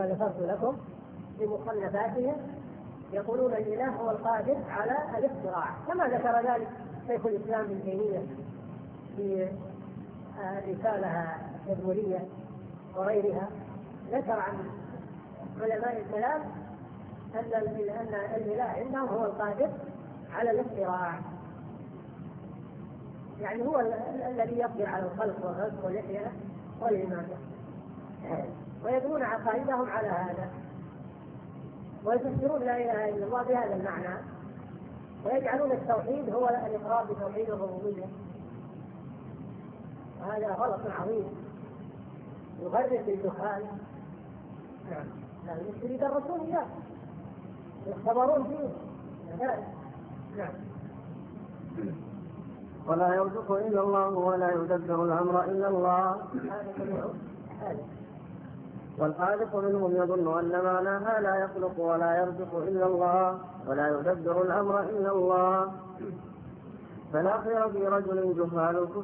كما ذكرت لكم في مصنفاتهم يقولون الإله هو القادر على الاختراع، كما ذكر ذلك شيخ الإسلام ابن تيمية في رسالة تدمرية وغيرها. ذكر عن علماء الكلام أن الإله عندهم هو القادر على الاختراع، يعني هو الذي يقدر على الخلق والرزق والإحياء والإماتة، ويبنون عقائدهم على هذا ويفسرون لا إله إلا الله بهذا المعنى، ويجعلون التوحيد هو الإقرار بتوحيد الربوبية، وهذا غلط عظيم يغرق الدخان. نعم، المشركين يدرسون إياه يختبرون فيه. نعم. ولا يرزق إلا الله ولا يدبر الأمر إلا الله. والخالق منهم يظن أن معناها لا يخلق ولا يرزق إلا الله ولا يدبر الأمر إلا الله. فلا خير في رجل جهال الكفر